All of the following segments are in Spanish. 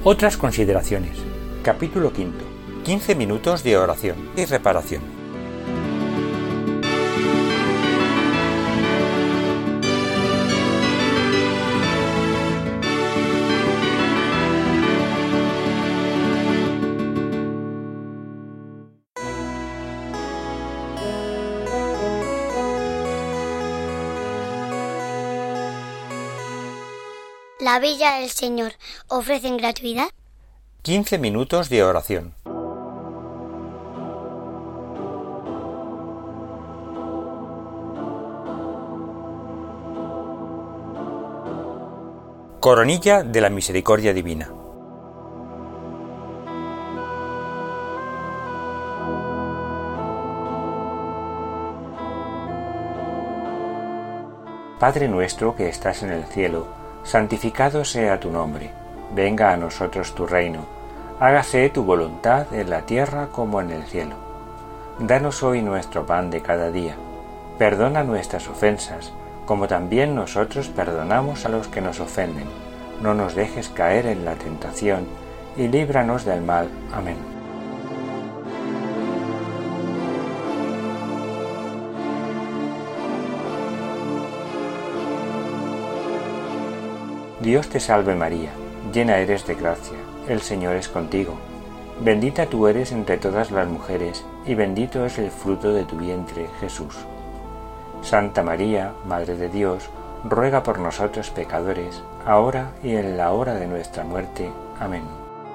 Otras consideraciones. Capítulo 5. 15 minutos de oración y reparación. La Villa del Señor ofrece en gratuidad 15 minutos de oración. Coronilla de la Misericordia Divina. Padre nuestro que estás en el cielo, santificado sea tu nombre. Venga a nosotros tu reino. Hágase tu voluntad en la tierra como en el cielo. Danos hoy nuestro pan de cada día. Perdona nuestras ofensas, como también nosotros perdonamos a los que nos ofenden. No nos dejes caer en la tentación, y líbranos del mal. Amén. Dios te salve María, llena eres de gracia, el Señor es contigo. Bendita tú eres entre todas las mujeres, y bendito es el fruto de tu vientre, Jesús. Santa María, Madre de Dios, ruega por nosotros pecadores, ahora y en la hora de nuestra muerte. Amén.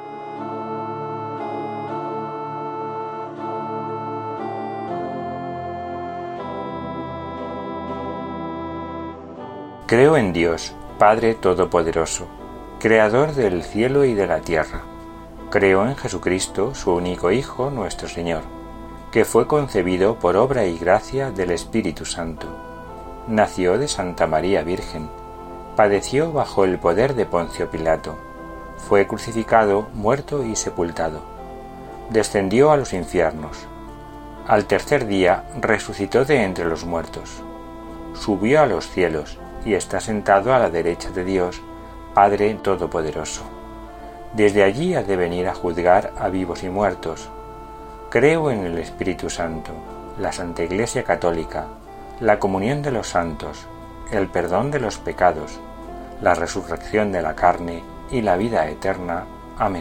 Creo en Dios, Padre Todopoderoso, Creador del cielo y de la tierra. Creo en Jesucristo, su único Hijo, nuestro Señor, que fue concebido por obra y gracia del Espíritu Santo. Nació de Santa María Virgen, padeció bajo el poder de Poncio Pilato, fue crucificado, muerto y sepultado. Descendió a los infiernos. Al tercer día resucitó de entre los muertos. Subió a los cielos y está sentado a la derecha de Dios, Padre Todopoderoso. Desde allí ha de venir a juzgar a vivos y muertos. Creo en el Espíritu Santo, la Santa Iglesia Católica, la comunión de los santos, el perdón de los pecados, la resurrección de la carne y la vida eterna. Amén.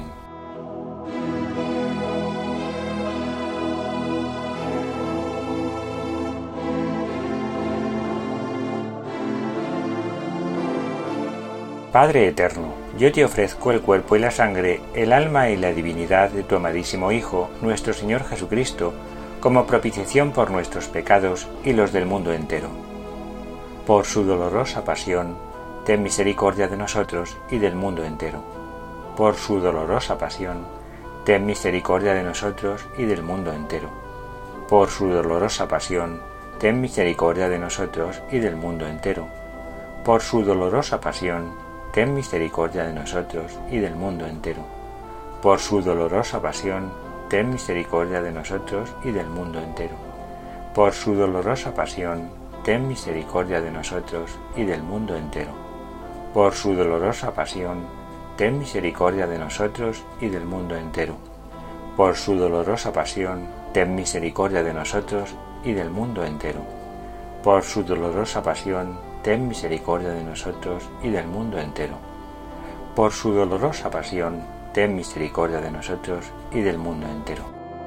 Padre eterno, yo te ofrezco el cuerpo y la sangre, el alma y la divinidad de tu amadísimo Hijo, nuestro Señor Jesucristo, como propiciación por nuestros pecados y los del mundo entero. Por su dolorosa pasión, ten misericordia de nosotros y del mundo entero. Por su dolorosa pasión, ten misericordia de nosotros y del mundo entero. Por su dolorosa pasión, ten misericordia de nosotros y del mundo entero. Por su dolorosa pasión, ten misericordia de nosotros y del mundo entero. Por su dolorosa pasión, ten misericordia de nosotros y del mundo entero. Por su dolorosa pasión, ten misericordia de nosotros y del mundo entero. Por su dolorosa pasión, ten misericordia de nosotros y del mundo entero. Por su dolorosa pasión, ten misericordia de nosotros y del mundo entero. Por su dolorosa pasión, ten misericordia de nosotros y del mundo entero. Por su dolorosa pasión, ten misericordia de nosotros y del mundo entero.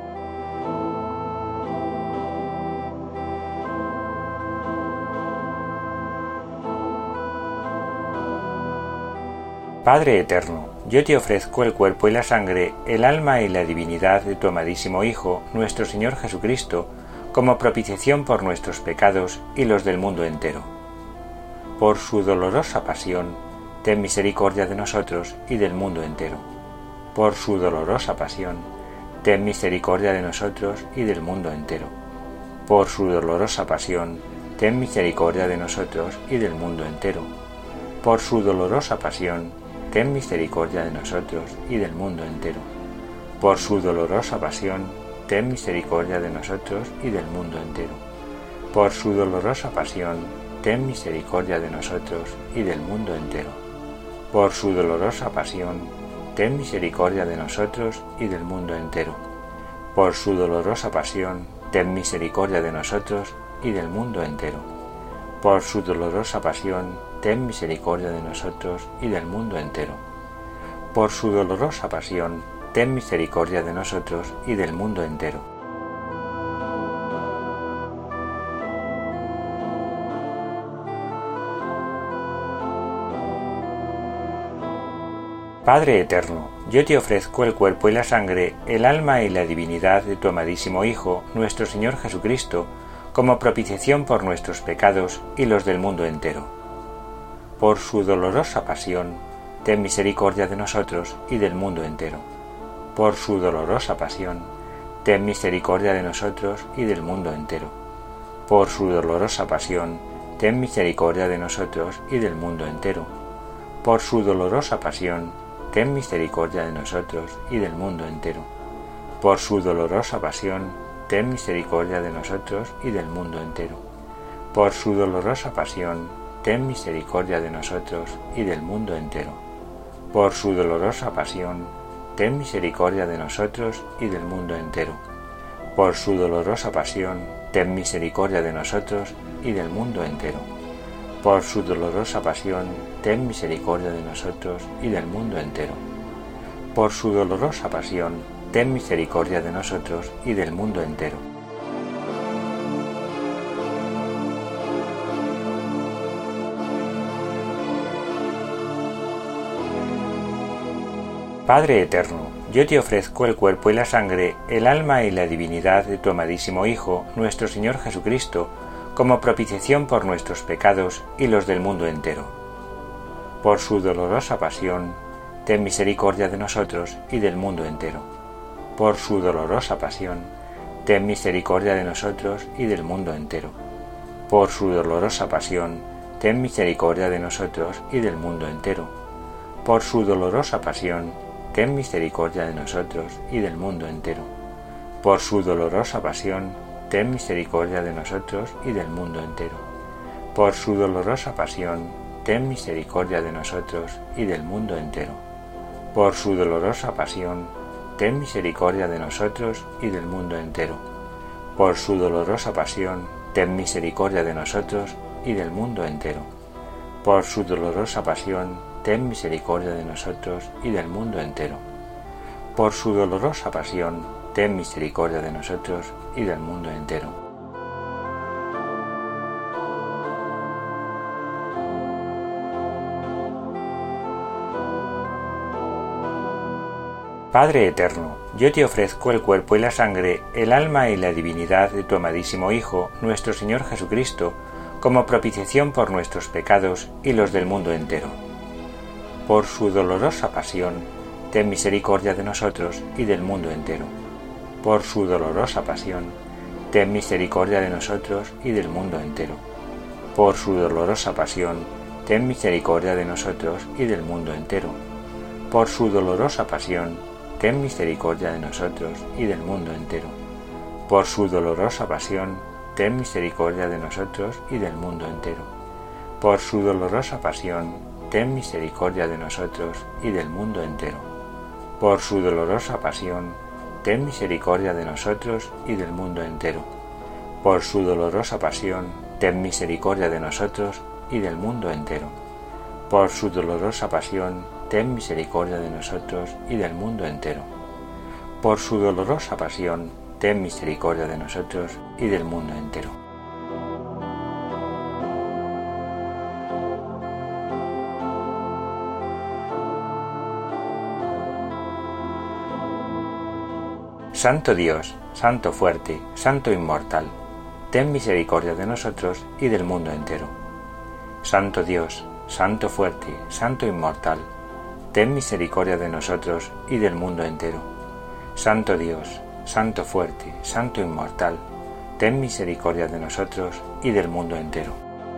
Padre eterno, yo te ofrezco el cuerpo y la sangre, el alma y la divinidad de tu amadísimo Hijo, nuestro Señor Jesucristo, como propiciación por nuestros pecados y los del mundo entero. Por su dolorosa pasión, ten misericordia de nosotros y del mundo entero. Por su dolorosa pasión, ten misericordia de nosotros y del mundo entero. Por su dolorosa pasión, ten misericordia de nosotros y del mundo entero. Por su dolorosa pasión, ten misericordia de nosotros y del mundo entero. Por su dolorosa pasión, ten misericordia de nosotros y del mundo entero. Por su dolorosa pasión, ten misericordia de nosotros y del mundo entero. Por su dolorosa pasión, ten misericordia de nosotros y del mundo entero. Por su dolorosa pasión, ten misericordia de nosotros y del mundo entero. Por su dolorosa pasión, ten misericordia de nosotros y del mundo entero. Por su dolorosa pasión, ten misericordia de nosotros y del mundo entero. Padre eterno, yo te ofrezco el cuerpo y la sangre, el alma y la divinidad de tu amadísimo Hijo, nuestro Señor Jesucristo, como propiciación por nuestros pecados y los del mundo entero. Por su dolorosa pasión, ten misericordia de nosotros y del mundo entero. Por su dolorosa pasión, ten misericordia de nosotros y del mundo entero. Por su dolorosa pasión, ten misericordia de nosotros y del mundo entero. Por su dolorosa pasión, ten misericordia de nosotros y del mundo entero. Por su dolorosa pasión, ten misericordia de nosotros y del mundo entero. Por su dolorosa pasión, ten misericordia de nosotros y del mundo entero. Por su dolorosa pasión, ten misericordia de nosotros y del mundo entero. Por su dolorosa pasión, ten misericordia de nosotros y del mundo entero. Por su dolorosa pasión, ten misericordia de nosotros y del mundo entero. Por su dolorosa pasión, ten misericordia de nosotros y del mundo entero. Padre eterno, yo te ofrezco el cuerpo y la sangre, el alma y la divinidad de tu amadísimo Hijo, nuestro Señor Jesucristo, como propiciación por nuestros pecados y los del mundo entero. Por su dolorosa pasión, ten misericordia de nosotros y del mundo entero. Por su dolorosa pasión, ten misericordia de nosotros y del mundo entero. Por su dolorosa pasión, ten misericordia de nosotros y del mundo entero. Por su dolorosa pasión, ten misericordia de nosotros y del mundo entero. Por su dolorosa pasión, ten misericordia de nosotros y del mundo entero. Por su dolorosa pasión, ten misericordia de nosotros y del mundo entero. Por su dolorosa pasión, ten misericordia de nosotros y del mundo entero. Por su dolorosa pasión, ten misericordia de nosotros y del mundo entero. Por su dolorosa pasión, ten misericordia de nosotros y del mundo entero. Por su dolorosa pasión, ten misericordia de nosotros y del mundo entero. Padre eterno, yo te ofrezco el cuerpo y la sangre, el alma y la divinidad de tu amadísimo Hijo, nuestro Señor Jesucristo, como propiciación por nuestros pecados y los del mundo entero. Por su dolorosa pasión, ten misericordia de nosotros y del mundo entero. Por su dolorosa pasión, ten misericordia de nosotros y del mundo entero. Por su dolorosa pasión, ten misericordia de nosotros y del mundo entero. Por su dolorosa pasión, ten misericordia de nosotros y del mundo entero. Por su dolorosa pasión, ten misericordia de nosotros y del mundo entero. Por su dolorosa pasión, ten misericordia de nosotros y del mundo entero. Por su dolorosa pasión, ten misericordia de nosotros y del mundo entero. Por su dolorosa pasión, ten misericordia de nosotros y del mundo entero. Por su dolorosa pasión, ten misericordia de nosotros y del mundo entero. Por su dolorosa pasión, ten misericordia de nosotros y del mundo entero. Santo Dios, Santo fuerte, Santo inmortal, ten misericordia de nosotros y del mundo entero. Santo Dios, Santo fuerte, Santo inmortal, ten misericordia de nosotros y del mundo entero. Santo Dios, Santo fuerte, Santo inmortal, ten misericordia de nosotros y del mundo entero.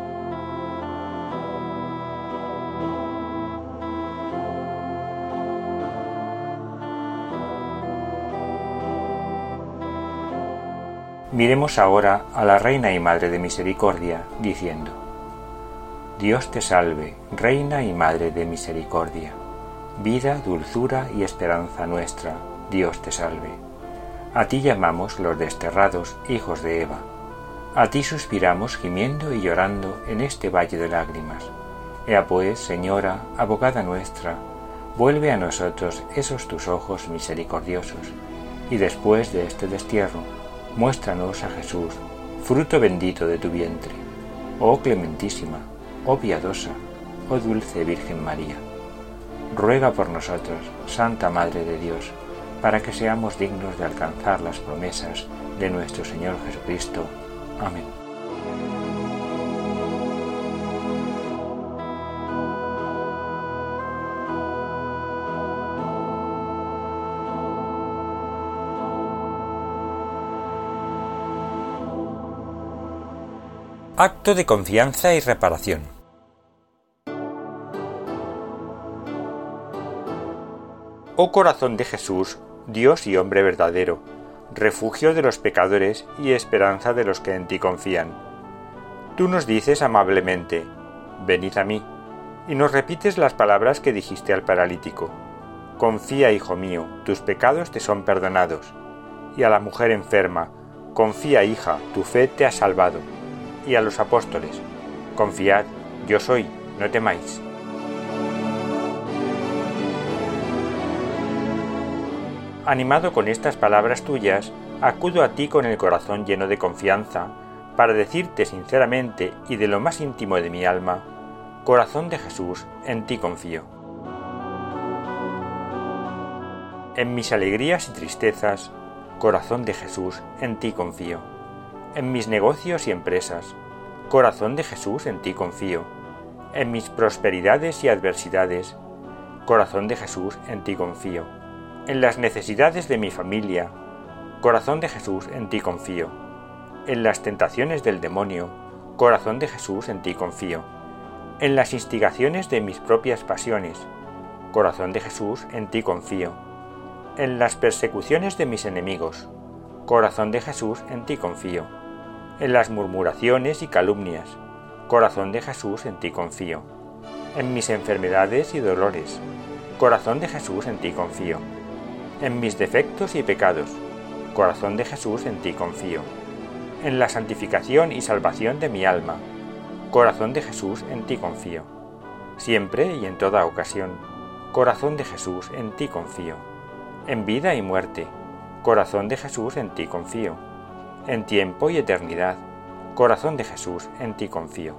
Miremos ahora a la Reina y Madre de Misericordia, diciendo: Dios te salve, Reina y Madre de Misericordia. vida, dulzura y esperanza nuestra, Dios te salve. A ti llamamos los desterrados hijos de Eva. A ti suspiramos gimiendo y llorando en este valle de lágrimas. Ea pues, Señora, abogada nuestra, vuelve a nosotros esos tus ojos misericordiosos, y después de este destierro, muéstranos a Jesús, fruto bendito de tu vientre. Oh clementísima, oh piadosa, oh dulce Virgen María. Ruega por nosotros, Santa Madre de Dios, para que seamos dignos de alcanzar las promesas de nuestro Señor Jesucristo. Amén. Acto de confianza y reparación. Oh corazón de Jesús, Dios y hombre verdadero, refugio de los pecadores y esperanza de los que en ti confían. Tú nos dices amablemente, venid a mí, y nos repites las palabras que dijiste al paralítico. Confía, hijo mío, tus pecados te son perdonados. Y a la mujer enferma, confía, hija, tu fe te ha salvado. Y a los apóstoles, confiad, yo soy, no temáis. Animado con estas palabras tuyas, acudo a ti con el corazón lleno de confianza, para decirte sinceramente y de lo más íntimo de mi alma, corazón de Jesús, en ti confío. En mis alegrías y tristezas, corazón de Jesús, en ti confío. En mis negocios y empresas, corazón de Jesús, en ti confío. En mis prosperidades y adversidades, corazón de Jesús, en ti confío. En las necesidades de mi familia, corazón de Jesús, en ti confío. En las tentaciones del demonio, corazón de Jesús, en ti confío. En las instigaciones de mis propias pasiones, corazón de Jesús, en ti confío. En las persecuciones de mis enemigos, corazón de Jesús, en ti confío. En las murmuraciones y calumnias, corazón de Jesús, en ti confío. En mis enfermedades y dolores, corazón de Jesús, en ti confío. En mis defectos y pecados, corazón de Jesús, en ti confío. En la santificación y salvación de mi alma, corazón de Jesús, en ti confío. Siempre y en toda ocasión, corazón de Jesús, en ti confío. En vida y muerte, corazón de Jesús, en ti confío. En tiempo y eternidad, corazón de Jesús, en ti confío.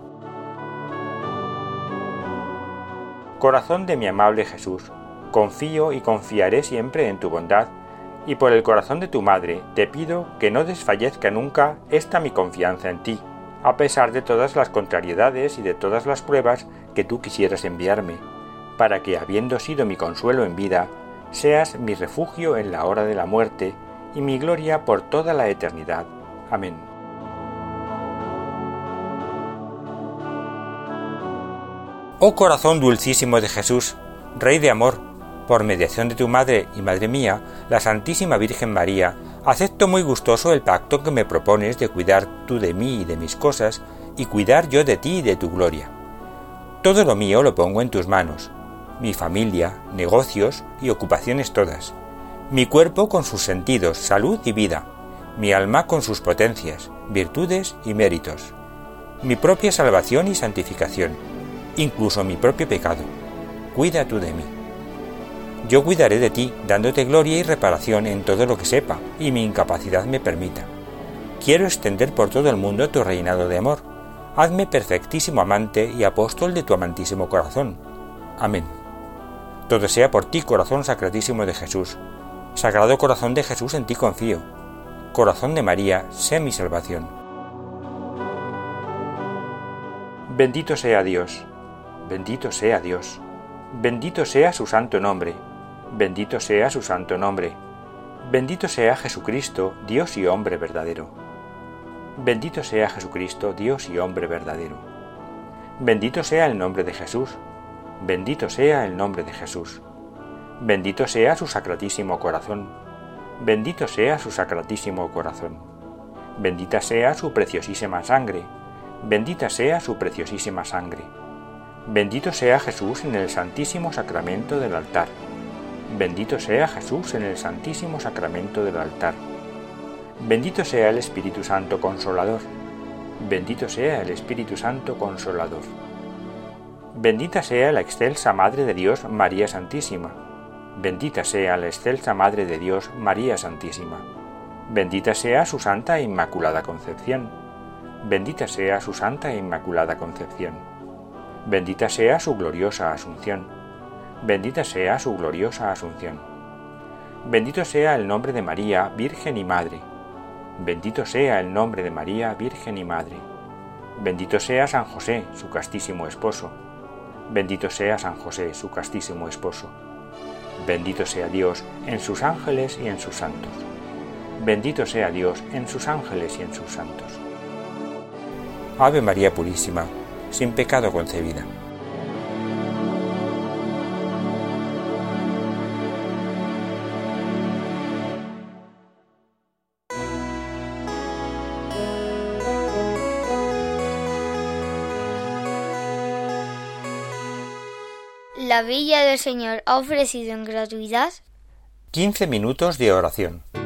Corazón de mi amable Jesús, confío y confiaré siempre en tu bondad, y por el corazón de tu Madre te pido que no desfallezca nunca esta mi confianza en ti, a pesar de todas las contrariedades y de todas las pruebas que tú quisieras enviarme, para que, habiendo sido mi consuelo en vida, seas mi refugio en la hora de la muerte y mi gloria por toda la eternidad. Amén. Oh corazón dulcísimo de Jesús, Rey de amor, por mediación de tu Madre y Madre mía, la Santísima Virgen María, acepto muy gustoso el pacto que me propones de cuidar tú de mí y de mis cosas, y cuidar yo de ti y de tu gloria. Todo lo mío lo pongo en tus manos, mi familia, negocios y ocupaciones todas, mi cuerpo con sus sentidos, salud y vida, mi alma con sus potencias, virtudes y méritos, mi propia salvación y santificación, incluso mi propio pecado. Cuida tú de mí. Yo cuidaré de ti, dándote gloria y reparación en todo lo que sepa y mi incapacidad me permita. Quiero extender por todo el mundo tu reinado de amor. Hazme perfectísimo amante y apóstol de tu amantísimo corazón. Amén. Todo sea por ti, corazón sacratísimo de Jesús. Sagrado corazón de Jesús, en ti confío. Corazón de María, sé mi salvación. Bendito sea Dios. Bendito sea Dios. Bendito sea su santo nombre. Bendito sea su santo nombre. Bendito sea Jesucristo, Dios y hombre verdadero. Bendito sea Jesucristo, Dios y hombre verdadero. Bendito sea el nombre de Jesús. Bendito sea el nombre de Jesús. Bendito sea su sacratísimo corazón. Bendito sea su sacratísimo corazón. Bendita sea su preciosísima sangre. Bendita sea su preciosísima sangre. Bendito sea Jesús en el Santísimo Sacramento del altar. Bendito sea Jesús en el Santísimo Sacramento del altar. Bendito sea el Espíritu Santo Consolador. Bendito sea el Espíritu Santo Consolador. Bendita sea la excelsa Madre de Dios, María Santísima. Bendita sea la excelsa Madre de Dios, María Santísima. Bendita sea su Santa e Inmaculada Concepción. Bendita sea su Santa e Inmaculada Concepción. Bendita sea su gloriosa Asunción. Bendita sea su gloriosa Asunción. Bendito sea el nombre de María, Virgen y Madre. Bendito sea el nombre de María, Virgen y Madre. Bendito sea San José, su castísimo esposo. Bendito sea San José, su castísimo esposo. Bendito sea Dios en sus ángeles y en sus santos. Bendito sea Dios en sus ángeles y en sus santos. Ave María Purísima, sin pecado concebida. La Villa del Señor ha ofrecido en gratuidad 15 minutos de oración.